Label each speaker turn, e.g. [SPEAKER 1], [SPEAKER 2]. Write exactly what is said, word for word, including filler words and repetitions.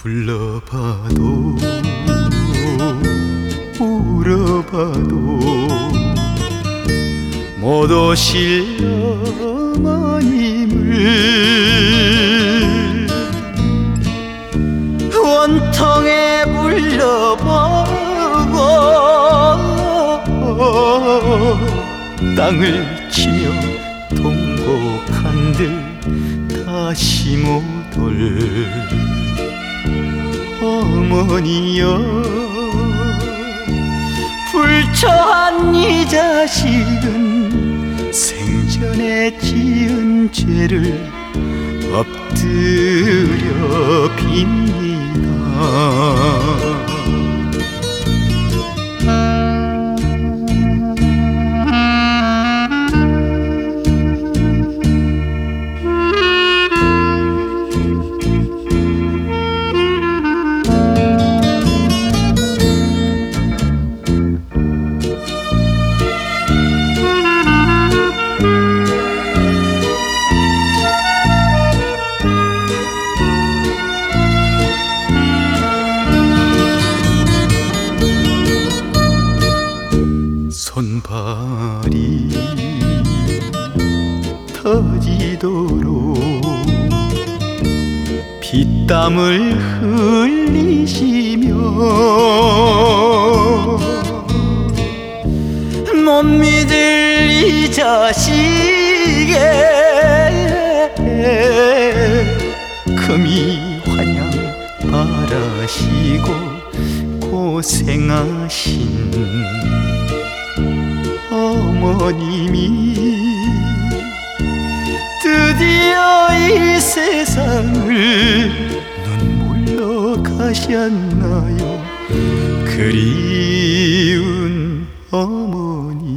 [SPEAKER 1] 불러봐도 울어봐도 못 오실 어머님을 원통에 불러보고 땅을 치며 통곡한들 다시 못 올 어머니여, 불처한 이 자식은 생전에 지은 죄를 엎드려 빕니다. 손발이 터지도록 피땀을 흘리시며 못 믿을 이 자식의 금이 환영 바라시고 고생하신 어머님이 드디어 이 세상을 눈물로 가셨나요? 그리운 어머니.